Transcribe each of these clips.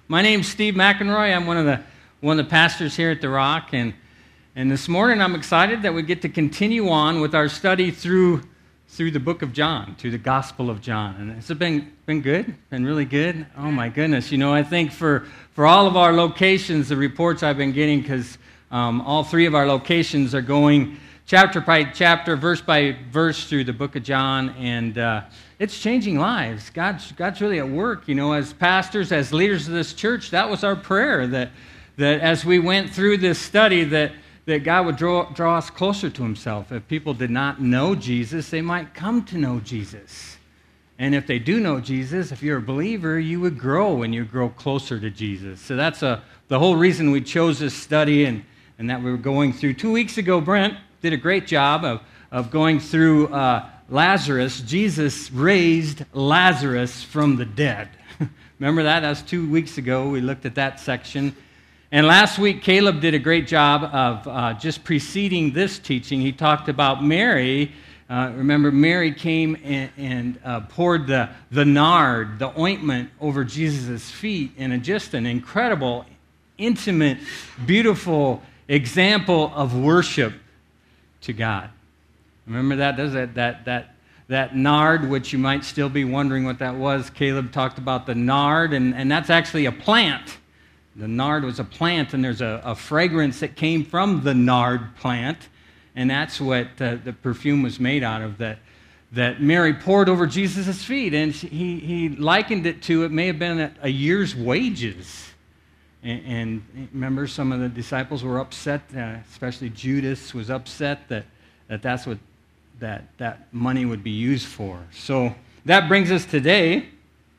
My name's Steve McEnroy. I'm one of the pastors here at The Rock, and this morning I'm excited that we get to continue on with our study through the book of John, through the Gospel of John. And it's been good, been really good. Oh my goodness! I think for all of our locations, the reports I've been getting, because all three of our locations are going chapter by chapter, verse by verse through the book of John, and it's changing lives. God's really at work. As pastors, as leaders of this church, that was our prayer, that as we went through this study, that God would draw us closer to himself. If people did not know Jesus, they might come to know Jesus. And if they do know Jesus, if you're a believer, you would grow and you grow closer to Jesus. So that's the whole reason we chose this study and that we were going through. 2 weeks ago, Brent did a great job of going through Lazarus. Jesus raised Lazarus from the dead. Remember that? That was 2 weeks ago. We looked at that section. And last week, Caleb did a great job of just preceding this teaching. He talked about Mary. Remember, Mary came and poured the nard, the ointment, over Jesus' feet in just an incredible, intimate, beautiful example of worship to God. Remember that? Does that nard, which you might still be wondering what that was? Caleb talked about the nard, and that's actually a plant. The nard was a plant, and there's a fragrance that came from the nard plant, and that's what the perfume was made out of, that Mary poured over Jesus' feet. And he likened it to, it may have been a year's wages. And remember, some of the disciples were upset, especially Judas was upset that's what that money would be used for. So that brings us today.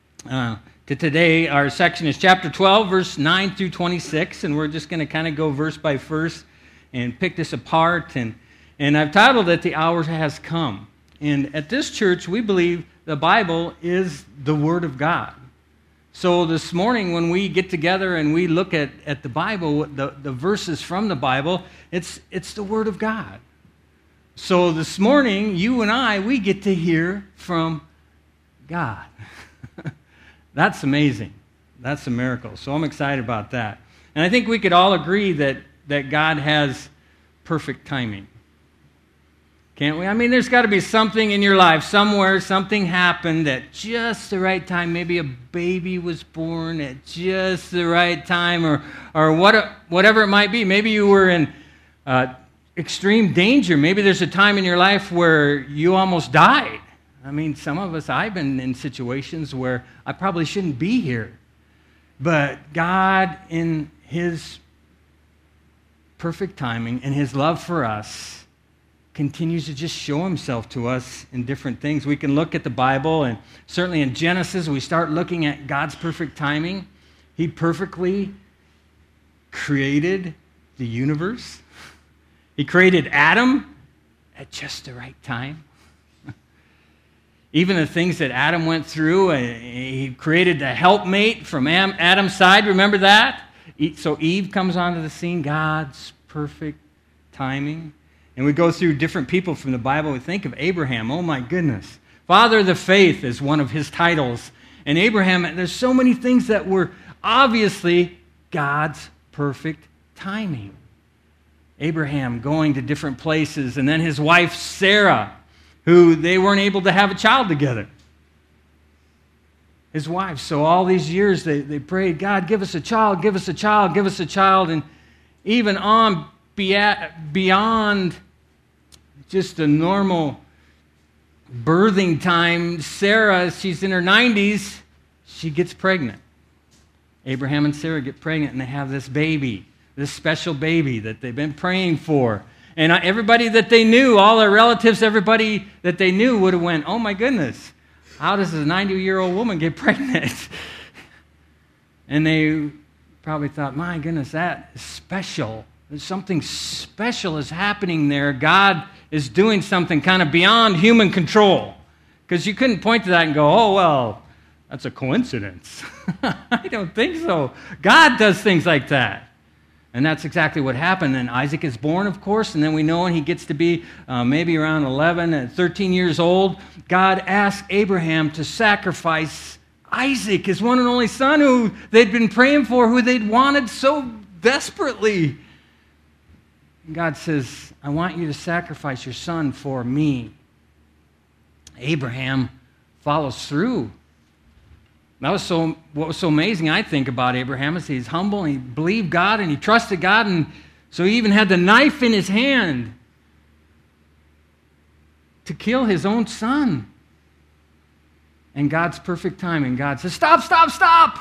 Today, our section is chapter 12, verse 9 through 26, and we're just going to kind of go verse by verse and pick this apart. And I've titled it, "The Hour Has Come." And at this church, we believe the Bible is the Word of God. So this morning, when we get together and we look at the Bible, the verses from the Bible, it's the Word of God. So this morning, you and I, we get to hear from God. That's amazing. That's a miracle. So I'm excited about that. And I think we could all agree that God has perfect timing. Can't we? I mean, there's got to be something in your life, somewhere, something happened at just the right time. Maybe a baby was born at just the right time, or whatever it might be. Maybe you were in extreme danger. Maybe there's a time in your life where you almost died. I mean, some of us, I've been in situations where I probably shouldn't be here. But God, in his perfect timing and his love for us, continues to just show himself to us in different things. We can look at the Bible, and certainly in Genesis, we start looking at God's perfect timing. He perfectly created the universe. He created Adam at just the right time. Even the things that Adam went through, he created a helpmate from Adam's side. Remember that? So Eve comes onto the scene, God's perfect timing. And we go through different people from the Bible. We think of Abraham. Oh my goodness. Father of the faith is one of his titles. And Abraham, there's so many things that were obviously God's perfect timing. Abraham going to different places, and then his wife Sarah, who they weren't able to have a child together. His wife. So all these years they prayed, God, give us a child, give us a child, give us a child. And even on beyond just a normal birthing time, Sarah, she's in her 90s, she gets pregnant. Abraham and Sarah get pregnant, and they have this baby, this special baby that they've been praying for. And everybody that they knew, all their relatives, everybody that they knew would have went, oh my goodness, how does a 90-year-old woman get pregnant? And they probably thought, my goodness, that is special. There's something special is happening there. God is doing something kind of beyond human control. Because you couldn't point to that and go, oh, well, that's a coincidence. I don't think so. God does things like that. And that's exactly what happened. And Isaac is born, of course, and then we know when he gets to be maybe around 11 and 13 years old, God asked Abraham to sacrifice Isaac, his one and only son, who they'd been praying for, who they'd wanted so desperately. And God says, I want you to sacrifice your son for me. Abraham follows through. What was so amazing, I think, about Abraham is he's humble, and he believed God, and he trusted God, and so he even had the knife in his hand to kill his own son. And God's perfect timing, God says, stop, stop, stop!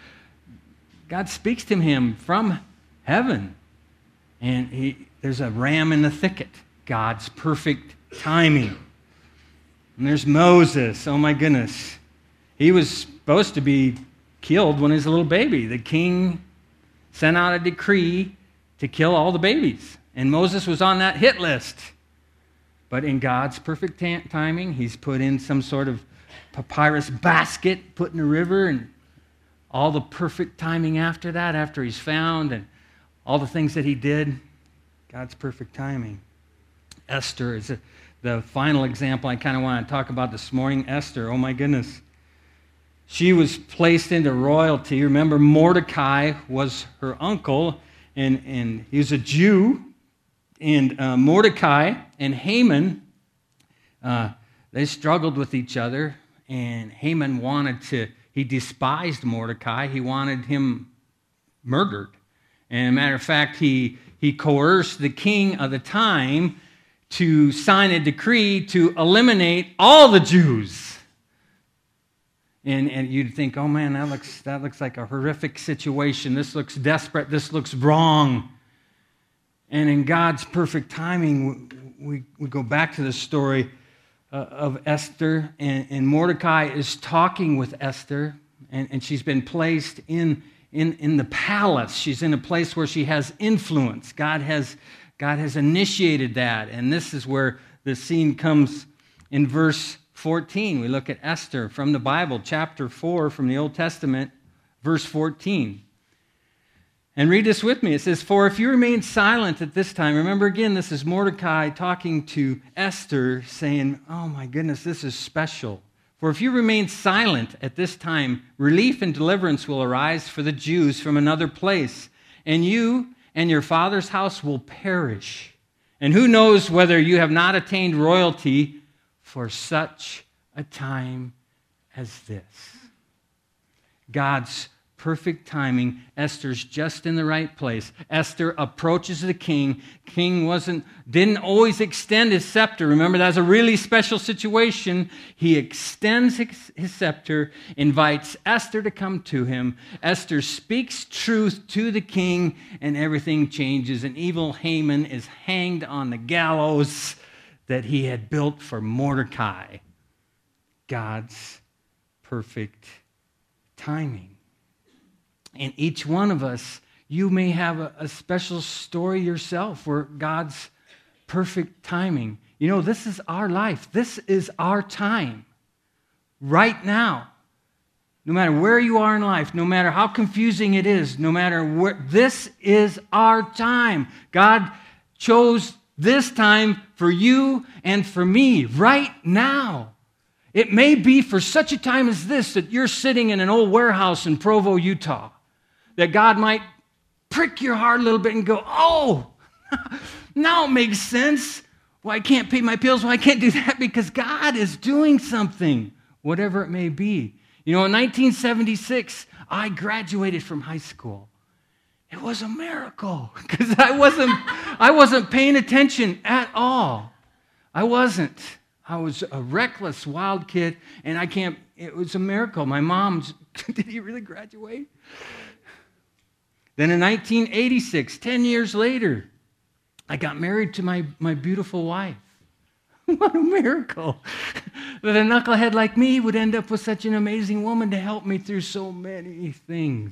God speaks to him from heaven, and there's a ram in the thicket. God's perfect timing. And there's Moses. Oh my goodness. He was supposed to be killed when he was a little baby. The king sent out a decree to kill all the babies. And Moses was on that hit list. But in God's perfect timing, he's put in some sort of papyrus basket, put in the river, and all the perfect timing after that, after he's found, and all the things that he did, God's perfect timing. Esther is the final example I kind of want to talk about this morning. Esther, oh my goodness. She was placed into royalty. Remember, Mordecai was her uncle, and he was a Jew. And Mordecai and Haman, they struggled with each other. And Haman he despised Mordecai. He wanted him murdered. And as a matter of fact, he coerced the king of the time to sign a decree to eliminate all the Jews. And you'd think, oh man, that looks like a horrific situation. This looks desperate. This looks wrong. And in God's perfect timing, we go back to the story of Esther, and Mordecai is talking with Esther, and she's been placed in the palace. She's in a place where she has influence. God has initiated that, and this is where the scene comes in verse 14. We look at Esther from the Bible, chapter 4 from the Old Testament, verse 14. And read this with me. It says, for if you remain silent at this time, remember again, this is Mordecai talking to Esther, saying, oh my goodness, this is special. For if you remain silent at this time, relief and deliverance will arise for the Jews from another place, and you and your father's house will perish. And who knows whether you have not attained royalty for such a time as this. God's perfect timing. Esther's just in the right place. Esther approaches the king. King didn't always extend his scepter. Remember, that's a really special situation. He extends his scepter, invites Esther to come to him. Esther speaks truth to the king, and everything changes. And evil Haman is hanged on the gallows that he had built for Mordecai. God's perfect timing. And each one of us, you may have a special story yourself where God's perfect timing. You know, this is our life. This is our time. Right now. No matter where you are in life, no matter how confusing it is, no matter where, this is our time. God chose this time for you and for me right now. It may be for such a time as this that you're sitting in an old warehouse in Provo, Utah, that God might prick your heart a little bit and go, oh, now it makes sense. Well, I can't pay my bills. Well, I can't do that because God is doing something, whatever it may be. You know, in 1976, I graduated from high school. It was a miracle because I wasn't paying attention at all. I wasn't. I was a reckless, wild kid, and it was a miracle. My mom's, did he really graduate? Then in 1986, 10 years later, I got married to my beautiful wife. What a miracle. That a knucklehead like me would end up with such an amazing woman to help me through so many things.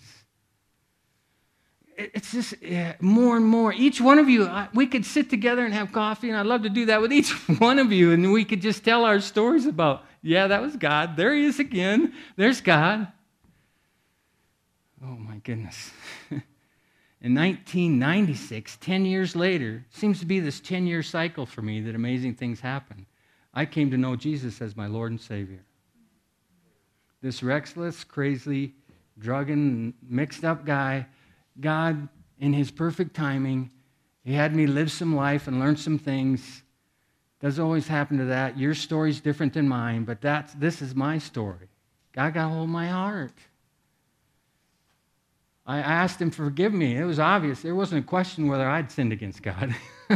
It's just more and more. Each one of you, we could sit together and have coffee, and I'd love to do that with each one of you, and we could just tell our stories about, yeah, that was God. There he is again. There's God. Oh, my goodness. In 1996, 10 years later, seems to be this 10-year cycle for me that amazing things happen. I came to know Jesus as my Lord and Savior. this restless, crazy, drugging, mixed up guy, God, in his perfect timing, he had me live some life and learn some things. Doesn't always happen to that. Your story's different than mine, but this is my story. God got a hold of my heart. I asked him to forgive me. It was obvious. There wasn't a question whether I'd sinned against God.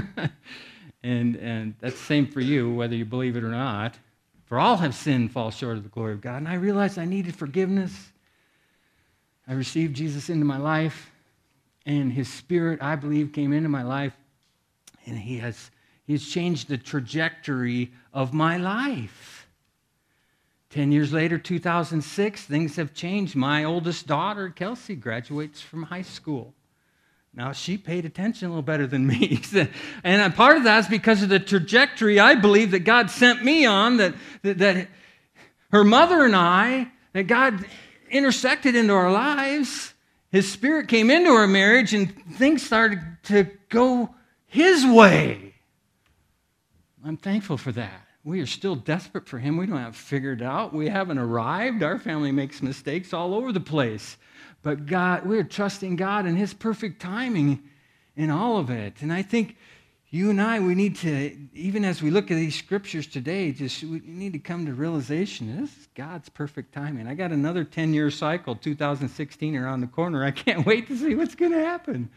and that's the same for you, whether you believe it or not. For all have sinned and fall short of the glory of God. And I realized I needed forgiveness. I received Jesus into my life, and his Spirit, I believe, came into my life, and he's changed the trajectory of my life. 10 years later, 2006, things have changed. My oldest daughter, Kelsey, graduates from high school. Now, she paid attention a little better than me. And part of that is because of the trajectory I believe that God sent me on, that her mother and I, that God intersected into our lives. His Spirit came into our marriage, and things started to go his way. I'm thankful for that. We are still desperate for him. We don't have it figured out. We haven't arrived. Our family makes mistakes all over the place. But God, we're trusting God and his perfect timing in all of it. And I think you and I, we need to, even as we look at these scriptures today, we need to come to realization, this is God's perfect timing. I got another 10-year cycle, 2016 around the corner. I can't wait to see what's going to happen.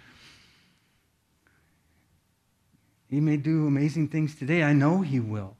He may do amazing things today. I know he will.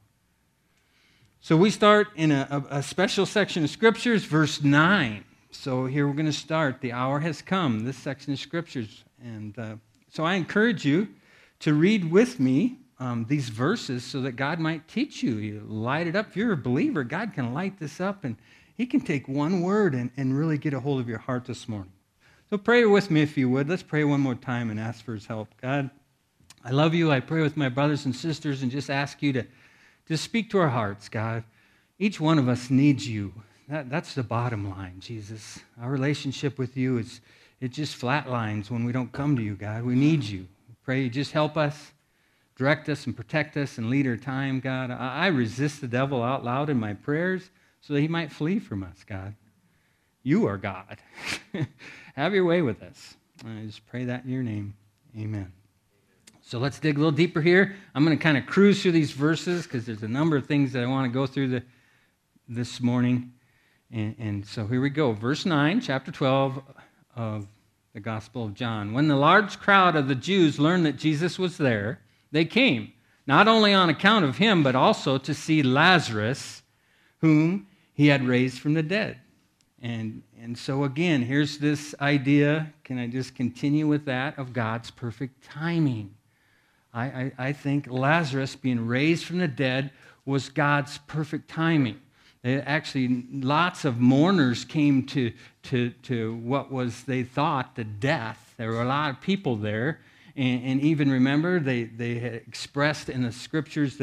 So we start in a special section of Scriptures, verse 9. So here we're going to start. The hour has come, this section of Scriptures. And so I encourage you to read with me these verses so that God might teach you. You light it up. If you're a believer, God can light this up, and he can take one word and really get a hold of your heart this morning. So pray with me if you would. Let's pray one more time and ask for his help. God, I love you. I pray with my brothers and sisters and just ask you to speak to our hearts, God. Each one of us needs you. That's the bottom line, Jesus. Our relationship with you, it just flatlines when we don't come to you, God. We need you. Pray you just help us, direct us and protect us and lead our time, God. I resist the devil out loud in my prayers so that he might flee from us, God. You are God. Have your way with us. I just pray that in your name. Amen. So let's dig a little deeper here. I'm going to kind of cruise through these verses because there's a number of things that I want to go through this morning. And so here we go. Verse 9, chapter 12 of the Gospel of John. When the large crowd of the Jews learned that Jesus was there, they came, not only on account of him, but also to see Lazarus, whom he had raised from the dead. And so again, here's this idea, can I just continue with that, of God's perfect timing. I think Lazarus being raised from the dead was God's perfect timing. Actually, lots of mourners came to what was, they thought, the death. There were a lot of people there. And even remember, they had expressed in the scriptures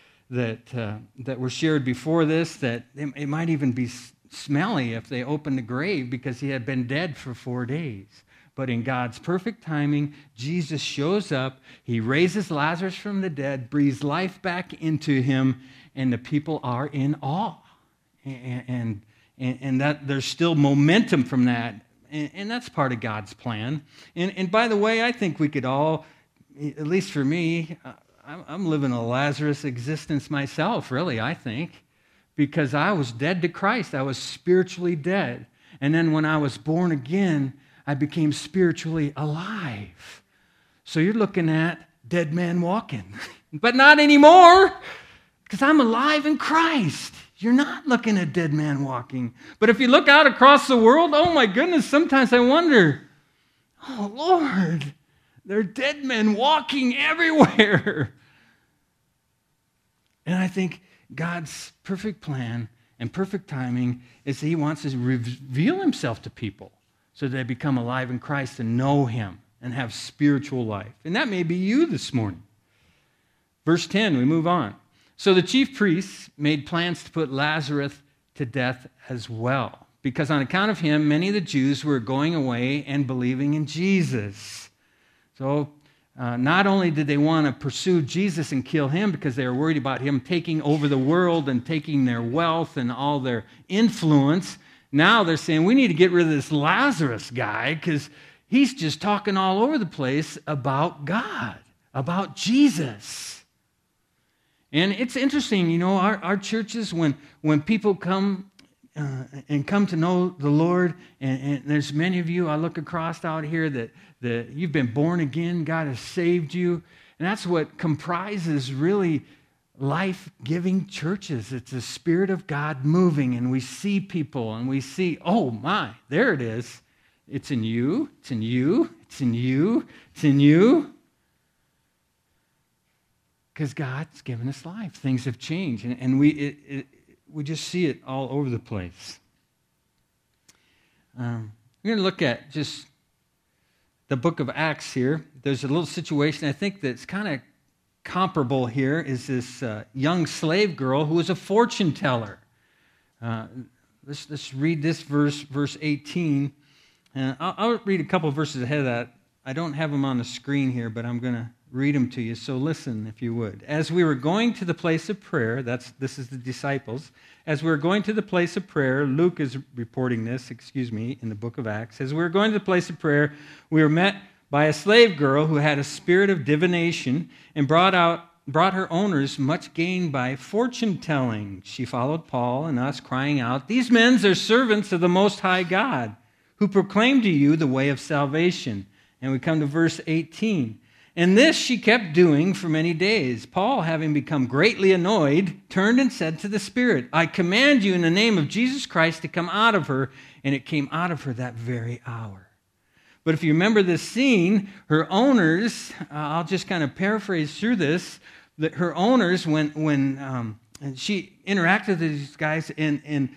that were shared before this that it might even be smelly if they opened the grave because he had been dead for 4 days. But in God's perfect timing, Jesus shows up. He raises Lazarus from the dead, breathes life back into him, and the people are in awe. And that there's still momentum from that. And that's part of God's plan. And by the way, I think we could all, at least for me, I'm living a Lazarus existence myself, really, I think. Because I was dead to Christ. I was spiritually dead. And then when I was born again, I became spiritually alive. So you're looking at dead man walking. But not anymore, because I'm alive in Christ. You're not looking at dead man walking. But if you look out across the world, oh my goodness, sometimes I wonder, oh Lord, there are dead men walking everywhere. And I think God's perfect plan and perfect timing is he wants to reveal himself to people so that they become alive in Christ and know him and have spiritual life. And that may be you this morning. Verse 10, we move on. So the chief priests made plans to put Lazarus to death as well, because on account of him, many of the Jews were going away and believing in Jesus. So not only did they want to pursue Jesus and kill him because they were worried about him taking over the world and taking their wealth and all their influence, Now they're saying, we need to get rid of this Lazarus guy because he's just talking all over the place about God, about Jesus. And it's interesting, our churches, when people come and come to know the Lord, and there's many of you, I look across out here that you've been born again, God has saved you, and that's what comprises really life-giving churches. It's the Spirit of God moving, and we see people, and we see, oh my, there it is. It's in you, it's in you, it's in you, it's in you. Because God's given us life. Things have changed, and we just see it all over the place. We're going to look at just the book of Acts here. There's a little situation I think that's kind of comparable here is this young slave girl who was a fortune teller. Let's read this verse 18. I'll read a couple of verses ahead of that. I don't have them on the screen here, but I'm going to read them to you. So listen, if you would. As we were going to the place of prayer, this is the disciples. As we were going to the place of prayer, Luke is reporting this, in the book of Acts. As we were going to the place of prayer, we were met by a slave girl who had a spirit of divination and brought her owners much gain by fortune telling. She followed Paul and us, crying out, "These men are servants of the Most High God, who proclaim to you the way of salvation." And we come to verse 18. And this she kept doing for many days. Paul, having become greatly annoyed, turned and said to the spirit, "I command you in the name of Jesus Christ to come out of her." And it came out of her that very hour. But if you remember this scene, her owners, I'll just kind of paraphrase through this, that her owners, when she interacted with these guys in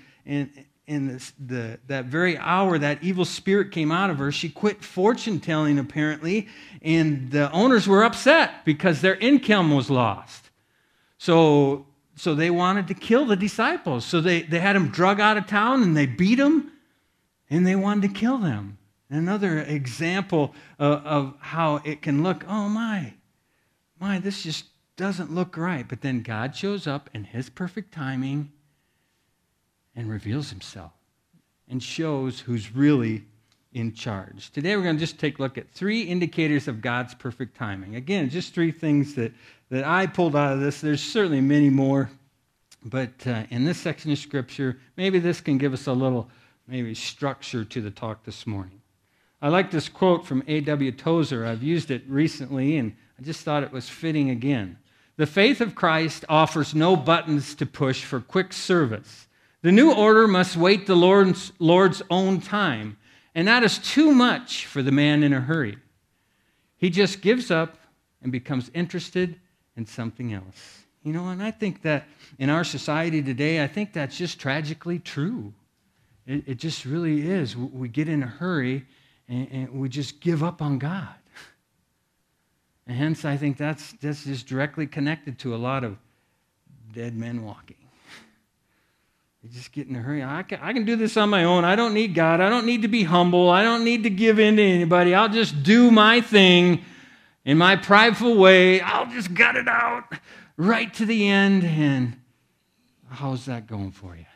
that very hour that evil spirit came out of her, she quit fortune telling apparently, and the owners were upset because their income was lost. So they wanted to kill the disciples. So they had them drug out of town and they beat them and they wanted to kill them. Another example of how it can look, oh my, this just doesn't look right. But then God shows up in His perfect timing and reveals Himself and shows who's really in charge. Today we're going to just take a look at 3 indicators of God's perfect timing. Again, just 3 things that I pulled out of this. There's certainly many more, but in this section of Scripture, maybe this can give us a little structure to the talk this morning. I like this quote from A.W. Tozer. I've used it recently, and I just thought it was fitting again. "The faith of Christ offers no buttons to push for quick service. The new order must wait the Lord's own time, and that is too much for the man in a hurry. He just gives up and becomes interested in something else." And I think that in our society today, I think that's just tragically true. It just really is. We get in a hurry and we just give up on God. And hence, I think that's just directly connected to a lot of dead men walking. They just get in a hurry. I can do this on my own. I don't need God. I don't need to be humble. I don't need to give in to anybody. I'll just do my thing in my prideful way. I'll just gut it out right to the end. And how's that going for you?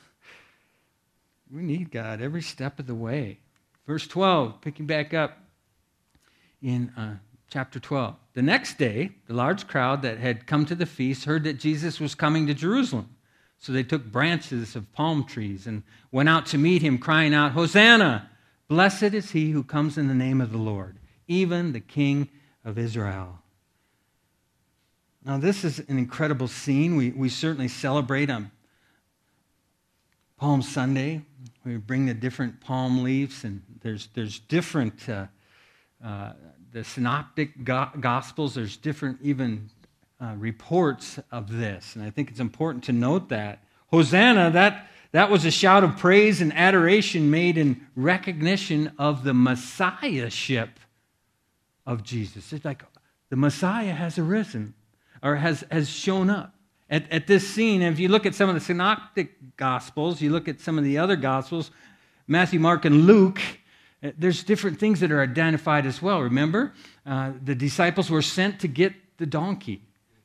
We need God every step of the way. Verse 12, picking back up in chapter 12. "The next day, the large crowd that had come to the feast heard that Jesus was coming to Jerusalem. So they took branches of palm trees and went out to meet him, crying out, 'Hosanna! Blessed is he who comes in the name of the Lord, even the King of Israel.'" Now, this is an incredible scene. We certainly celebrate on Palm Sunday. We bring the different palm leaves, and there's different, the synoptic gospels, there's different even reports of this. And I think it's important to note that. Hosanna, that was a shout of praise and adoration made in recognition of the Messiahship of Jesus. It's like the Messiah has arisen, or has shown up. At this scene, if you look at some of the synoptic gospels, you look at some of the other gospels, Matthew, Mark, and Luke, there's different things that are identified as well. Remember, the disciples were sent to get the donkey.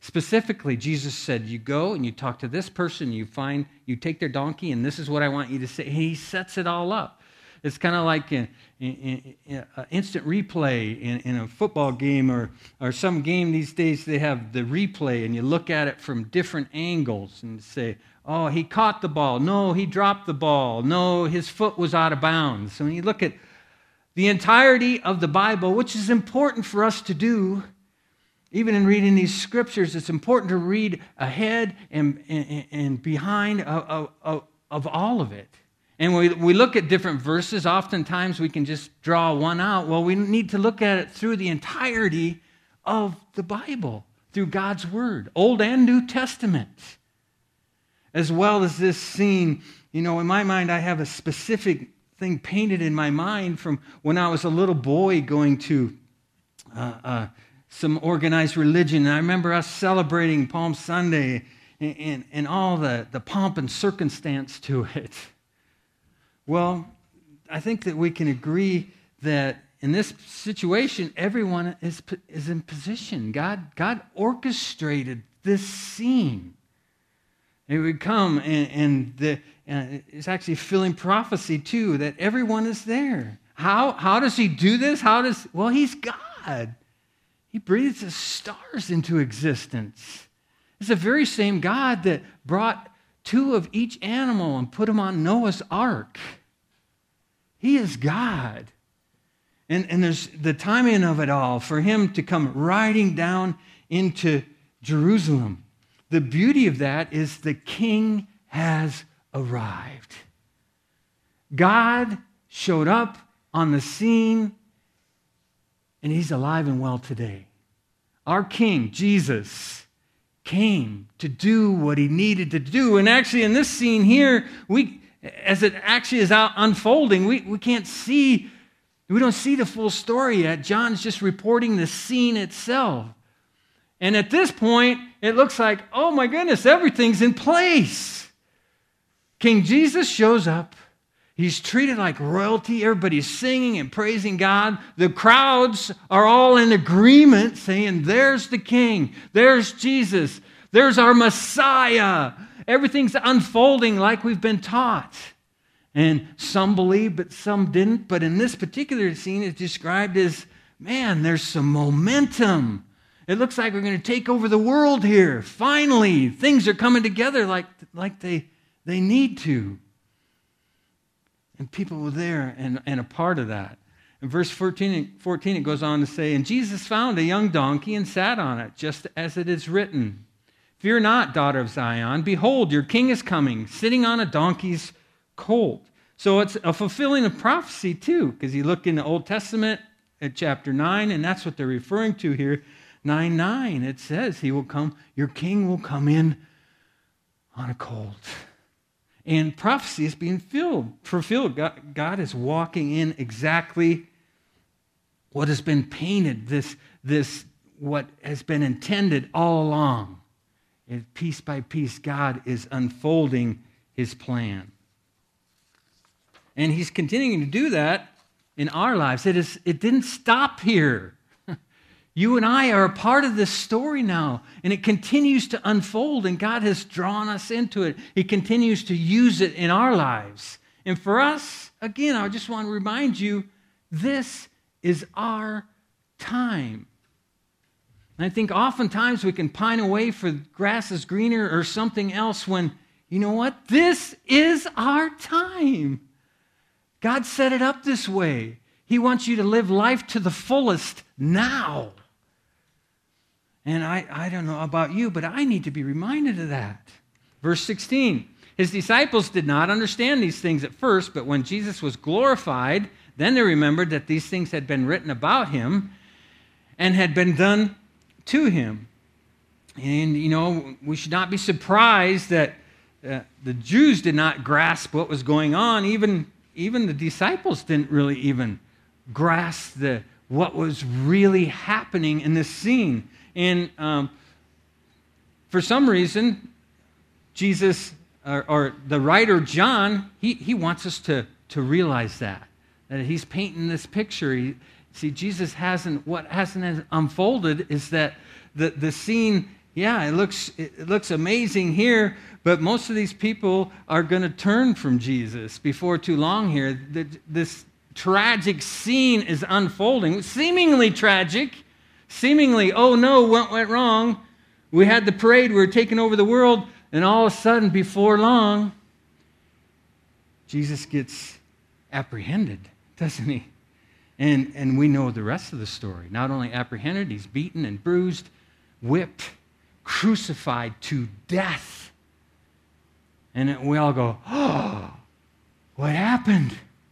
Specifically, Jesus said, you go and you talk to this person, you take their donkey, and this is what I want you to say. He sets it all up. It's kind of like an instant replay in a football game or some game these days. They have the replay, and you look at it from different angles and say, oh, he caught the ball. No, he dropped the ball. No, his foot was out of bounds. So when you look at the entirety of the Bible, which is important for us to do, even in reading these scriptures, it's important to read ahead and behind of all of it. And we look at different verses. Oftentimes we can just draw one out. Well, we need to look at it through the entirety of the Bible, through God's Word, Old and New Testament. As well as this scene, in my mind, I have a specific thing painted in my mind from when I was a little boy going to some organized religion. And I remember us celebrating Palm Sunday and all the pomp and circumstance to it. Well, I think that we can agree that in this situation, everyone is in position. God orchestrated this scene. It would come, and it's actually filling prophecy too, that everyone is there. How does he do this? Well, he's God. He breathes the stars into existence. It's the very same God that brought 2 of each animal and put them on Noah's ark. He is God. And there's the timing of it all for him to come riding down into Jerusalem. The beauty of that is the king has arrived. God showed up on the scene, and he's alive and well today. Our king, Jesus, came to do what he needed to do. And actually in this scene here, as it actually is out unfolding, we can't see, we don't see the full story yet. John's just reporting the scene itself. And at this point, it looks like, oh my goodness, everything's in place. King Jesus shows up. He's treated like royalty. Everybody's singing and praising God. The crowds are all in agreement, saying, there's the king. There's Jesus. There's our Messiah. Everything's unfolding like we've been taught. And some believe, but some didn't. But in this particular scene, it's described as, man, there's some momentum. It looks like we're going to take over the world here. Finally, things are coming together like they need to. And people were there and a part of that. In verse 14, it goes on to say, and Jesus found a young donkey and sat on it, just as it is written. Fear not, daughter of Zion. Behold, your king is coming, sitting on a donkey's colt. So it's a fulfilling of prophecy too, because you look in the Old Testament at chapter 9, and that's what they're referring to here. 9:9, it says he will come, your king will come in on a colt. And prophecy is being fulfilled. God is walking in exactly what has been painted, this what has been intended all along. And piece by piece, God is unfolding his plan. And he's continuing to do that in our lives. It didn't stop here. You and I are a part of this story now, and it continues to unfold, and God has drawn us into it. He continues to use it in our lives. And for us, again, I just want to remind you, this is our time. And I think oftentimes we can pine away for grass is greener or something else when, you know what? This is our time. God set it up this way. He wants you to live life to the fullest now. And I don't know about you, but I need to be reminded of that. Verse 16, his disciples did not understand these things at first, but when Jesus was glorified, then they remembered that these things had been written about him and had been done to him. And, we should not be surprised that the Jews did not grasp what was going on. Even the disciples didn't really even grasp what was really happening in this scene. And for some reason, Jesus, or the writer John, he wants us to realize that he's painting this picture. Jesus what hasn't unfolded is that the scene yeah, it looks amazing here, but most of these people are going to turn from Jesus before too long here. This tragic scene is unfolding, seemingly tragic, seemingly, oh no, what went wrong? We had the parade, we were taking over the world, and all of a sudden, before long, Jesus gets apprehended, doesn't he? And we know the rest of the story. Not only apprehended, he's beaten and bruised, whipped, crucified to death. And we all go, oh, what happened?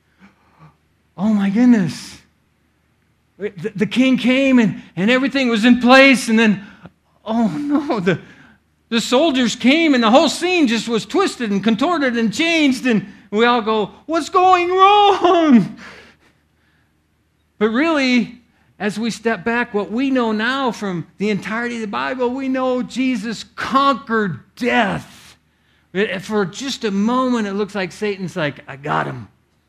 Oh my goodness. The king came and everything was in place, and then, oh no, the soldiers came and the whole scene just was twisted and contorted and changed, and we all go, what's going wrong? But really, as we step back, what we know now from the entirety of the Bible, we know Jesus conquered death. For just a moment, it looks like Satan's like, I got him.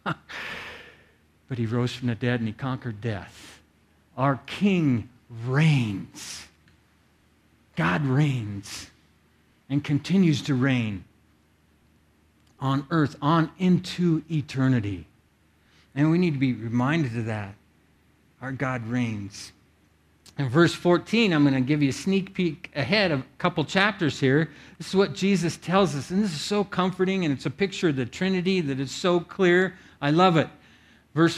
But he rose from the dead and he conquered death. Our King reigns. God reigns and continues to reign on earth, on into eternity. And we need to be reminded of that. Our God reigns. In verse 14, I'm going to give you a sneak peek ahead of a couple chapters here. This is what Jesus tells us, and this is so comforting, and it's a picture of the Trinity that is so clear. I love it. Verse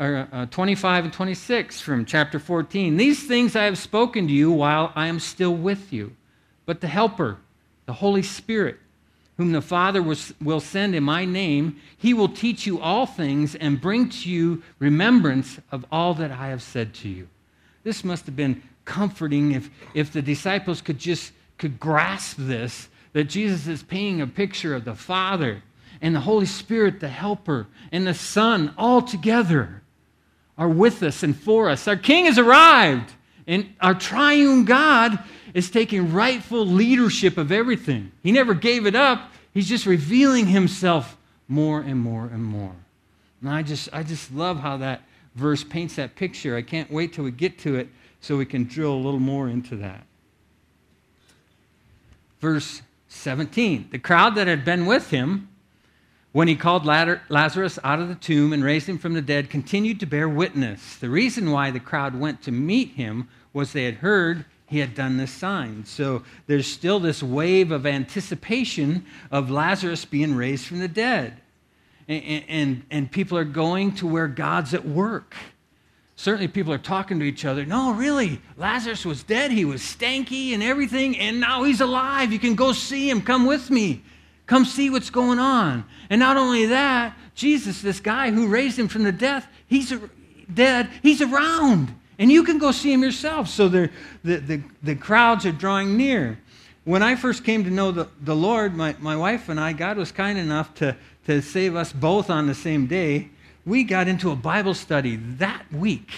25 and 26 from chapter 14. These things I have spoken to you while I am still with you. But the Helper, the Holy Spirit, whom the Father will send in my name, he will teach you all things and bring to you remembrance of all that I have said to you. This must have been comforting if the disciples could grasp this, that Jesus is painting a picture of the Father and the Holy Spirit, the Helper, and the Son, all together are with us and for us. Our King has arrived, and our triune God is taking rightful leadership of everything. He never gave it up. He's just revealing himself more and more and more. And I just love how that verse paints that picture. I can't wait till we get to it so we can drill a little more into that. Verse 17. The crowd that had been with him when he called Lazarus out of the tomb and raised him from the dead continued to bear witness. The reason why the crowd went to meet him was they had heard he had done this sign. So there's still this wave of anticipation of Lazarus being raised from the dead. And people are going to where God's at work. Certainly people are talking to each other. No, really, Lazarus was dead. He was stanky and everything, and now he's alive. You can go see him. Come with me. Come see what's going on. And not only that, Jesus, this guy who raised him from the dead, he's around. And you can go see him yourself. So the crowds are drawing near. When I first came to know the Lord, my wife and I, God was kind enough to save us both on the same day. We got into a Bible study that week.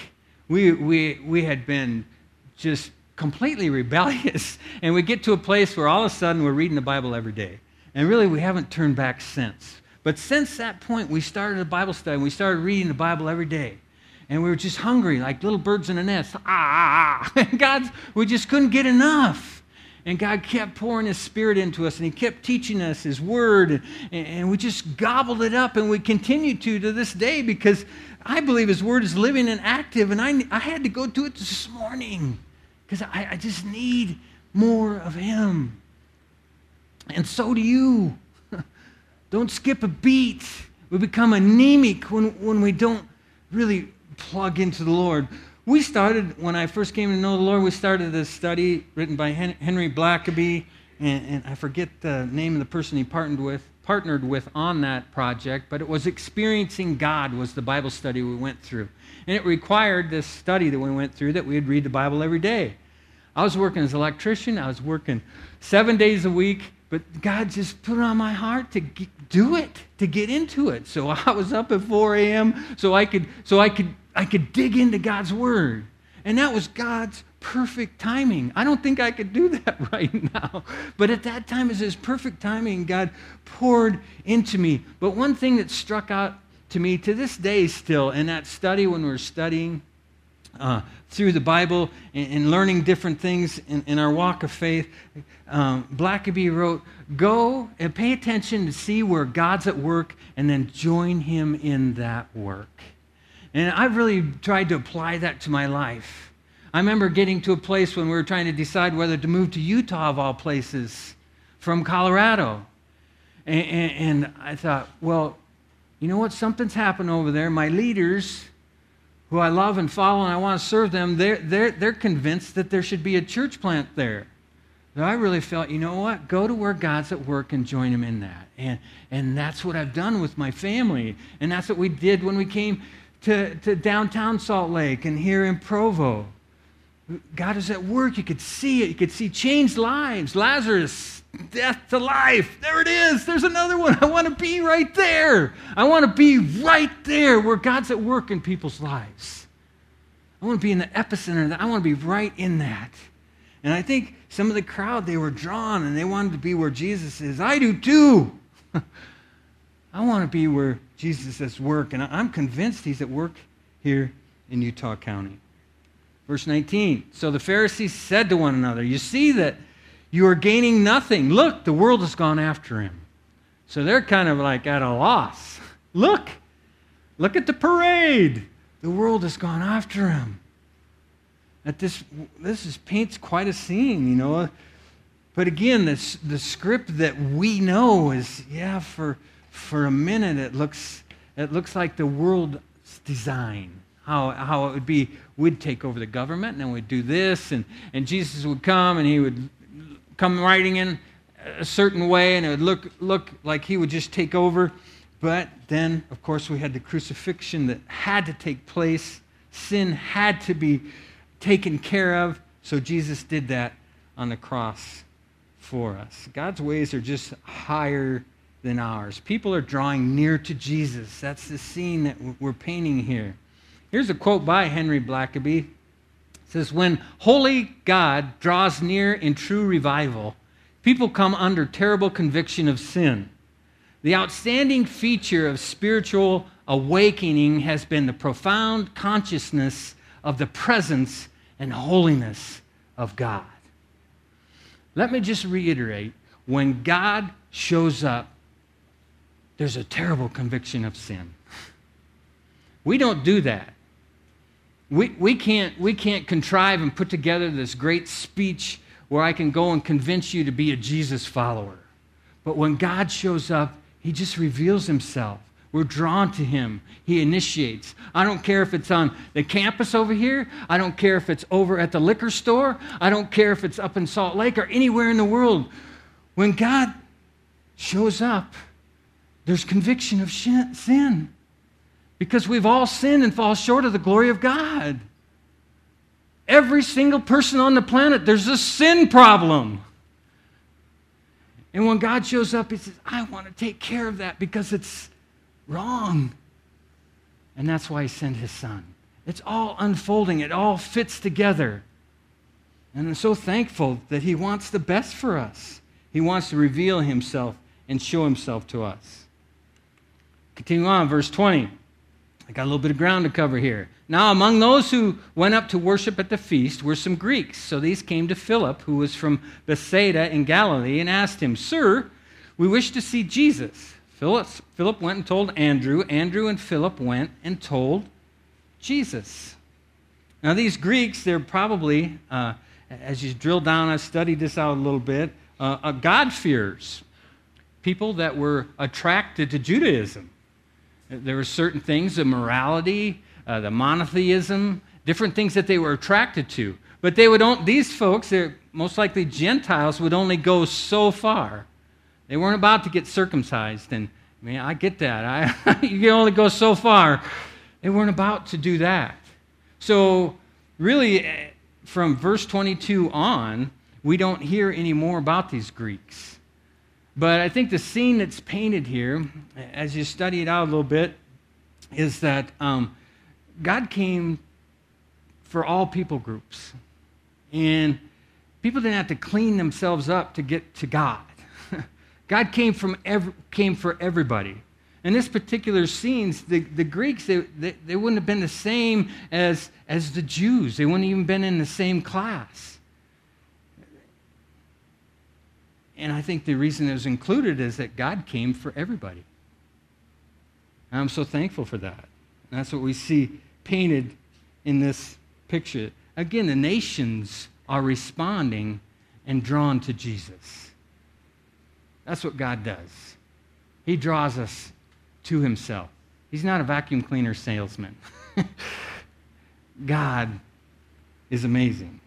We had been just completely rebellious. And we get to a place where all of a sudden we're reading the Bible every day. And really, we haven't turned back since. But since that point, we started a Bible study, and we started reading the Bible every day. And we were just hungry, like little birds in a nest. We just couldn't get enough. And God kept pouring His Spirit into us, and He kept teaching us His Word. And we just gobbled it up, and we continue to this day, because I believe His Word is living and active. And I had to go do it this morning, because I just need more of Him. And so do you. Don't skip a beat. We become anemic when we don't really plug into the Lord. We started, when I first came to know the Lord, we started this study written by Henry Blackaby, and I forget the name of the person he partnered with on that project, but it was Experiencing God was the Bible study we went through. And it required this study that we went through that we would read the Bible every day. I was working as an electrician. I was working 7 days a week. But God just put it on my heart to do it, to get into it. So I was up at 4 a.m. so I could dig into God's Word. And that was God's perfect timing. I don't think I could do that right now. But at that time, it was His perfect timing. God poured into me. But one thing that struck out to me to this day still in that study when we were studying through the Bible and learning different things in our walk of faith, Blackaby wrote, "Go and pay attention to see where God's at work and then join him in that work." And I've really tried to apply that to my life. I remember getting to a place when we were trying to decide whether to move to Utah, of all places, from Colorado. And I thought, well, you know what? Something's happened over there. My leaders, who I love and follow and I want to serve them, they're convinced that there should be a church plant there. So I really felt, you know what? Go to where God's at work and join him in that. And that's what I've done with my family. And that's what we did when we came to downtown Salt Lake and here in Provo. God is at work. You could see it. You could see changed lives. Lazarus, death to life. There it is. There's another one. I want to be right there. I want to be right there where God's at work in people's lives. I want to be in the epicenter of that. I want to be right in that. And I think some of the crowd, they were drawn and they wanted to be where Jesus is. I do too. I want to be where Jesus is at work. And I'm convinced he's at work here in Utah County. Verse 19, so the Pharisees said to one another, "You see that you are gaining nothing. Look, the world has gone after him." So they're kind of like at a loss. Look at the parade. The world has gone after him. This paints quite a scene, you know. But again, the script that we know is, for a minute it looks like the world's design. How it would be, we'd take over the government, and then we'd do this, and Jesus would come, and he would come riding in a certain way, and it would look like he would just take over. But then, of course, we had the crucifixion that had to take place. Sin had to be taken care of, so Jesus did that on the cross for us. God's ways are just higher than ours. People are drawing near to Jesus. That's the scene that we're painting here. Here's a quote by Henry Blackaby. It says, "When holy God draws near in true revival, people come under terrible conviction of sin. The outstanding feature of spiritual awakening has been the profound consciousness of the presence and holiness of God." Let me just reiterate, when God shows up, there's a terrible conviction of sin. We don't do that. We can't contrive and put together this great speech where I can go and convince you to be a Jesus follower. But when God shows up, he just reveals himself. We're drawn to him. He initiates. I don't care if it's on the campus over here. I don't care if it's over at the liquor store. I don't care if it's up in Salt Lake or anywhere in the world. When God shows up, there's conviction of sin. Because we've all sinned and fall short of the glory of God. Every single person on the planet, there's a sin problem. And when God shows up, he says, I want to take care of that because it's wrong. And that's why he sent his son. It's all unfolding. It all fits together. And I'm so thankful that he wants the best for us. He wants to reveal himself and show himself to us. Continue on, verse 20. I got a little bit of ground to cover here. Now, among those who went up to worship at the feast were some Greeks. So these came to Philip, who was from Bethsaida in Galilee, and asked him, "Sir, we wish to see Jesus." Philip went and told Andrew. Andrew and Philip went and told Jesus. Now, these Greeks, they're probably, as you drill down, I've studied this out a little bit, God-fearers, people that were attracted to Judaism. There were certain things, the morality, the monotheism, different things that they were attracted to. But these folks, they're most likely Gentiles, would only go so far. They weren't about to get circumcised. And I mean, I get that. You can only go so far. They weren't about to do that. So really, from verse 22 on, we don't hear any more about these Greeks. But I think the scene that's painted here, as you study it out a little bit, is that God came for all people groups. And people didn't have to clean themselves up to get to God. God came for everybody. in this particular scenes, the Greeks, they wouldn't have been the same as the Jews. They wouldn't even been in the same class. And I think the reason it was included is that God came for everybody. And I'm so thankful for that. And that's what we see painted in this picture. Again, the nations are responding and drawn to Jesus. That's what God does. He draws us to himself. He's not a vacuum cleaner salesman. God is amazing.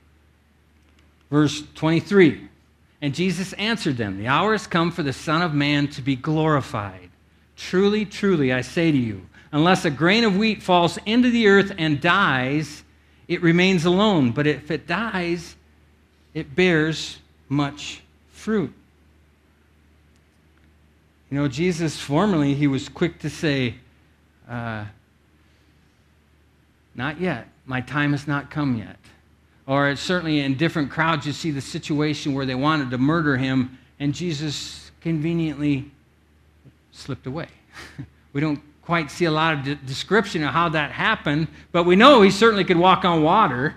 Verse 23, and Jesus answered them, the hour has come for the Son of Man to be glorified. Truly, truly, I say to you, unless a grain of wheat falls into the earth and dies, it remains alone. But if it dies, it bears much fruit. You know, Jesus formerly, he was quick to say, not yet. My time has not come yet. Or certainly in different crowds, you see the situation where they wanted to murder him, and Jesus conveniently slipped away. We don't quite see a lot of description of how that happened, but we know he certainly could walk on water.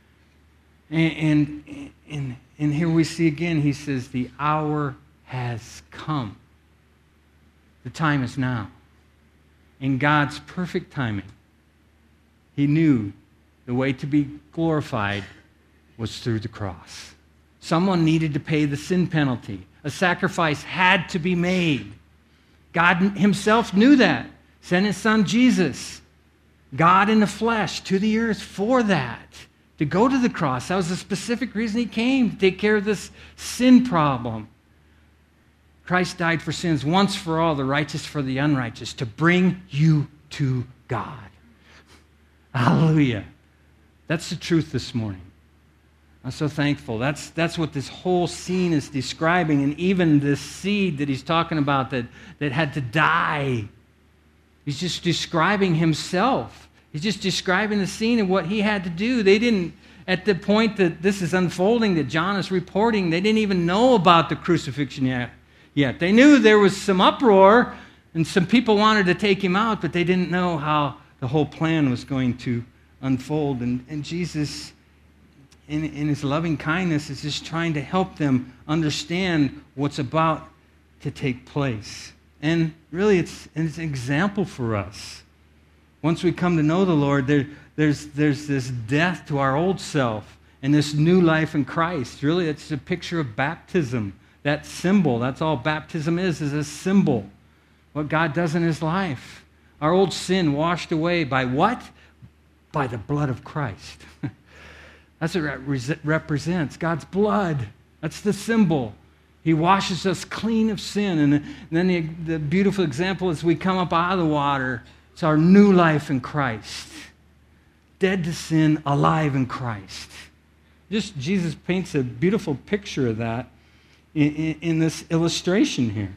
And here we see again, he says, the hour has come. The time is now. In God's perfect timing, he knew the way to be glorified was through the cross. Someone needed to pay the sin penalty. A sacrifice had to be made. God himself knew that. Sent his son Jesus, God in the flesh, to the earth for that. To go to the cross. That was the specific reason he came, to take care of this sin problem. Christ died for sins once for all, the righteous for the unrighteous, to bring you to God. Hallelujah. That's the truth this morning. I'm so thankful. That's what this whole scene is describing, and even this seed that he's talking about that had to die. He's just describing himself. He's just describing the scene and what he had to do. They didn't, at the point that this is unfolding, that John is reporting, they didn't even know about the crucifixion yet. They knew there was some uproar and some people wanted to take him out, but they didn't know how the whole plan was going to unfold. And Jesus, in his loving kindness, is just trying to help them understand what's about to take place. And really, it's an example for us. Once we come to know the Lord, there's this death to our old self and this new life in Christ. Really, it's a picture of baptism. That symbol, that's all baptism is a symbol. What God does in his life. Our old sin washed away by what? By the blood of Christ. That's what it represents. God's blood. That's the symbol. He washes us clean of sin. And then the beautiful example is we come up out of the water. It's our new life in Christ. Dead to sin, alive in Christ. Just Jesus paints a beautiful picture of that in this illustration here.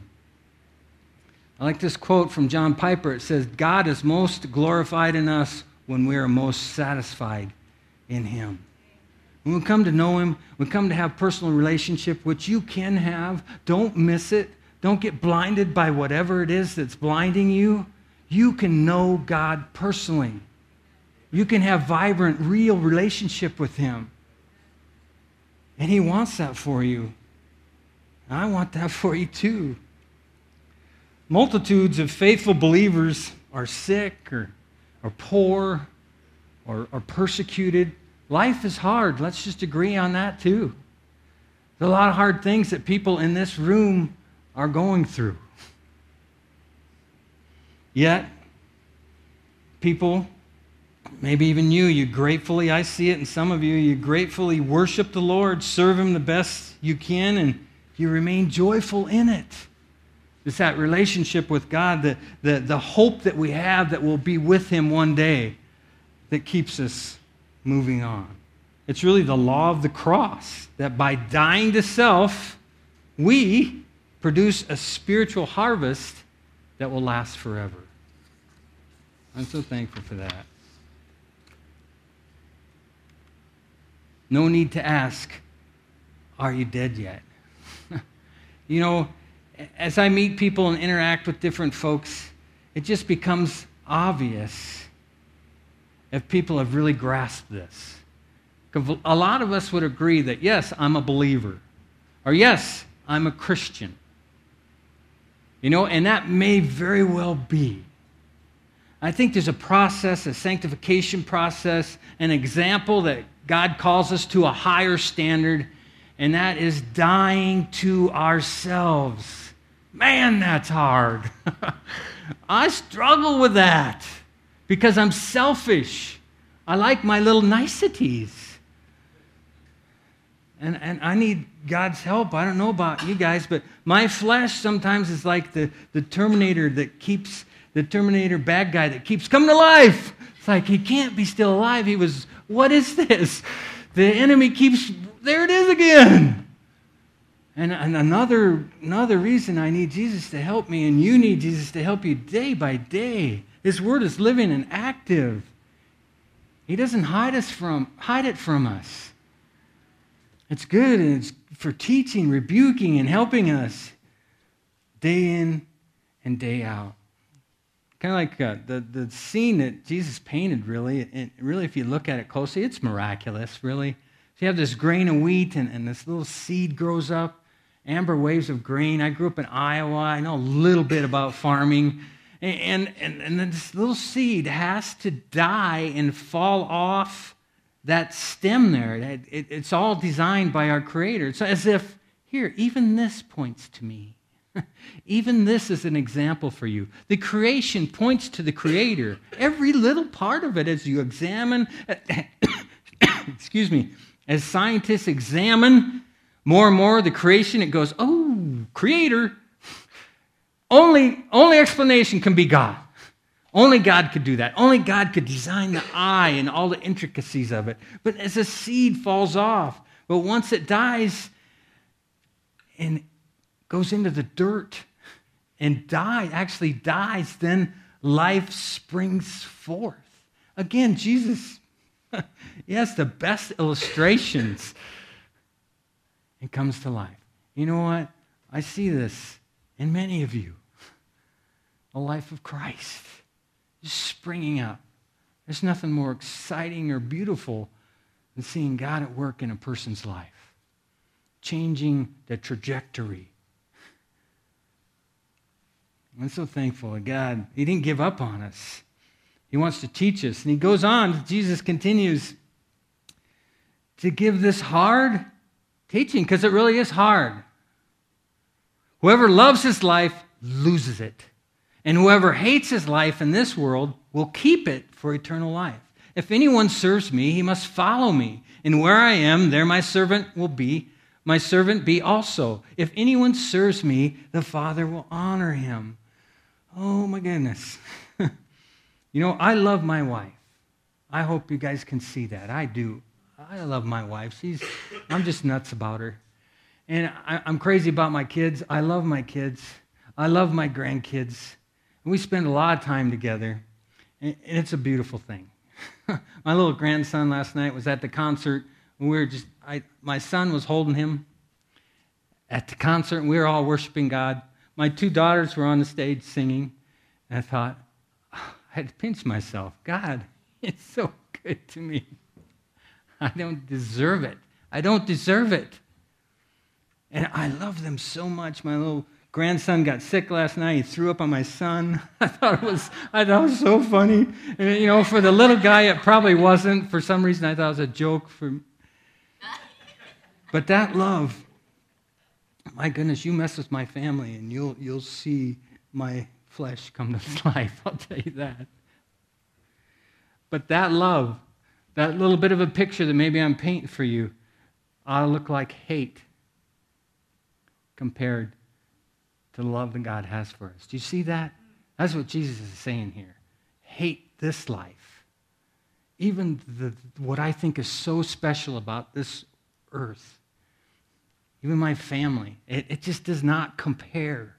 I like this quote from John Piper. It says, God is most glorified in us when we are most satisfied in him. When we come to know him, we come to have personal relationship, which you can have. Don't miss it. Don't get blinded by whatever it is that's blinding you. You can know God personally. You can have vibrant, real relationship with him. And he wants that for you. I want that for you too. Multitudes of faithful believers are sick or poor or persecuted. Life is hard. Let's just agree on that too. There's a lot of hard things that people in this room are going through. Yet, people, maybe even you gratefully, I see it in some of you, you gratefully worship the Lord, serve him the best you can, and you remain joyful in it. It's that relationship with God, the hope that we have that we'll be with him one day that keeps us moving on. It's really the law of the cross, that by dying to self, we produce a spiritual harvest that will last forever. I'm so thankful for that. No need to ask, are you dead yet? You know, as I meet people and interact with different folks, it just becomes obvious if people have really grasped this. A lot of us would agree that, yes, I'm a believer, or yes, I'm a Christian. And that may very well be. I think there's a process, a sanctification process, an example that God calls us to a higher standard, and that is dying to ourselves. Man, that's hard. I struggle with that because I'm selfish. I like my little niceties. And I need God's help. I don't know about you guys, but my flesh sometimes is like the Terminator the Terminator bad guy that keeps coming to life. It's like, he can't be still alive. What is this? The enemy there it is again. And another reason I need Jesus to help me, and you need Jesus to help you day by day. His word is living and active. He doesn't hide it from us. It's good, and it's for teaching, rebuking, and helping us day in and day out. Kind of like the scene that Jesus painted, really. And really, if you look at it closely, it's miraculous, really. So you have this grain of wheat, and this little seed grows up, amber waves of grain. I grew up in Iowa. I know a little bit about farming. And then this little seed has to die and fall off that stem there. It's all designed by our Creator. It's as if, here, even this points to me. Even this is an example for you. The creation points to the Creator. Every little part of it, as you examine, as scientists examine more and more the creation, it goes, oh, Creator. Only explanation can be God. Only God could do that. Only God could design the eye and all the intricacies of it. But as a seed falls off, but once it dies and goes into the dirt and actually dies, then life springs forth. Again, Jesus, he has the best illustrations and comes to life. You know what? I see this in many of you. A life of Christ just springing up. There's nothing more exciting or beautiful than seeing God at work in a person's life, changing the trajectory. I'm so thankful that God, he didn't give up on us. He wants to teach us. And he goes on, Jesus continues to give this hard teaching, because it really is hard. Whoever loves his life loses it. And whoever hates his life in this world will keep it for eternal life. If anyone serves me, he must follow me. And where I am, there my servant be also. If anyone serves me, the Father will honor him. Oh my goodness. I love my wife. I hope you guys can see that. I do. I love my wife. I'm just nuts about her. And I'm crazy about my kids. I love my kids. I love my grandkids. And we spend a lot of time together. And it's a beautiful thing. My little grandson last night was at the concert. And my son was holding him at the concert, and we were all worshiping God. My two daughters were on the stage singing. And I thought, I had to pinch myself. God, it's so good to me. I don't deserve it. I don't deserve it. And I love them so much. My little grandson got sick last night. He threw up on my son. I thought it was so funny. And, for the little guy, it probably wasn't. For some reason, I thought it was a joke. But that love, my goodness, you mess with my family, and you'll see my flesh come to life. I'll tell you that. But that love, that little bit of a picture that maybe I'm painting for you, ought to look like hate compared to the love that God has for us. Do you see that? That's what Jesus is saying here. Hate this life. Even what I think is so special about this earth, even my family, it just does not compare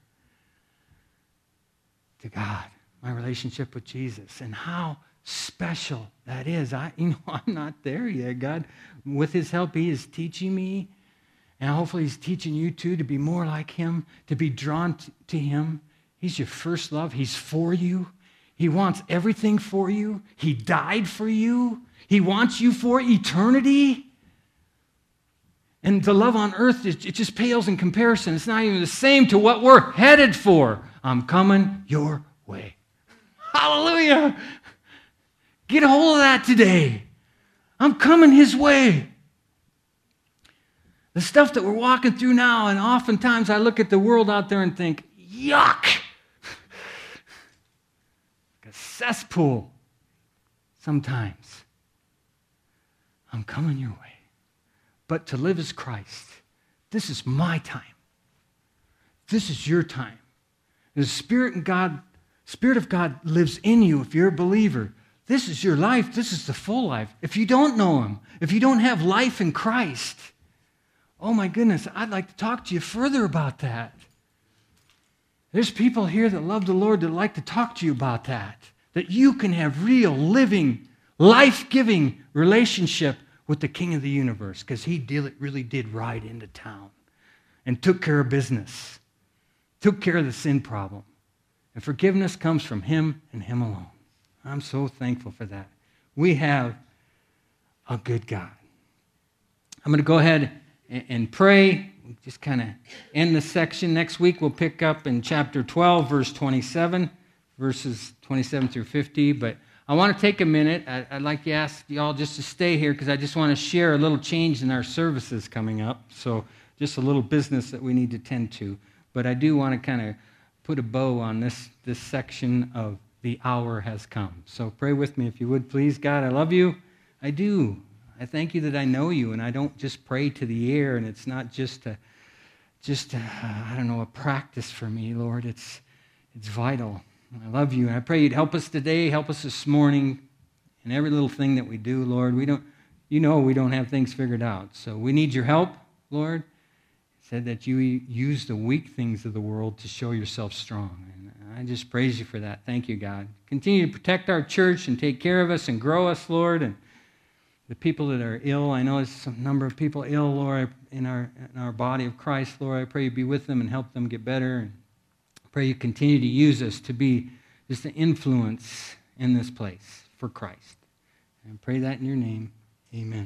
to God, my relationship with Jesus, and how special that is. I'm not there yet. God, with his help, he is teaching me And hopefully he's teaching you too to be more like him, to be drawn to him. He's your first love. He's for you. He wants everything for you. He died for you. He wants you for eternity. And the love on earth, it just pales in comparison. It's not even the same to what we're headed for. I'm coming your way. Hallelujah. Get a hold of that today. I'm coming his way. The stuff that we're walking through now, and oftentimes I look at the world out there and think, yuck. Like a cesspool. Sometimes. I'm coming your way. But to live is Christ. This is my time. This is your time. The Spirit of God lives in you if you're a believer. This is your life. This is the full life. If you don't know him, if you don't have life in Christ, oh my goodness, I'd like to talk to you further about that. There's people here that love the Lord that like to talk to you about that. That you can have real, living, life-giving relationship with the King of the universe, because he really did ride into town and took care of business, took care of the sin problem. And forgiveness comes from him and him alone. I'm so thankful for that. We have a good God. I'm going to go ahead and pray. Just kind of end the section. Next week we'll pick up in chapter 12, verse 27, verses 27 through 50. But I want to take a minute. I'd like to ask you all just to stay here because I just want to share a little change in our services coming up. So just a little business that we need to tend to. But I do want to kind of put a bow on this section of the hour has come. So pray with me if you would, please. God, I love you. I do. I thank you that I know you, and I don't just pray to the air, and it's not just a practice for me, Lord. It's vital. I love you, and I pray you'd help us today, help us this morning, in every little thing that we do, Lord. We don't have things figured out, so we need your help, Lord. You said that you use the weak things of the world to show yourself strong, and I just praise you for that. Thank you, God. Continue to protect our church and take care of us and grow us, Lord, and the people that are ill. I know there's some number of people ill, Lord, in our body of Christ, Lord. I pray you be with them and help them get better, and pray you continue to use us to be just an influence in this place for Christ. And I pray that in your name. Amen.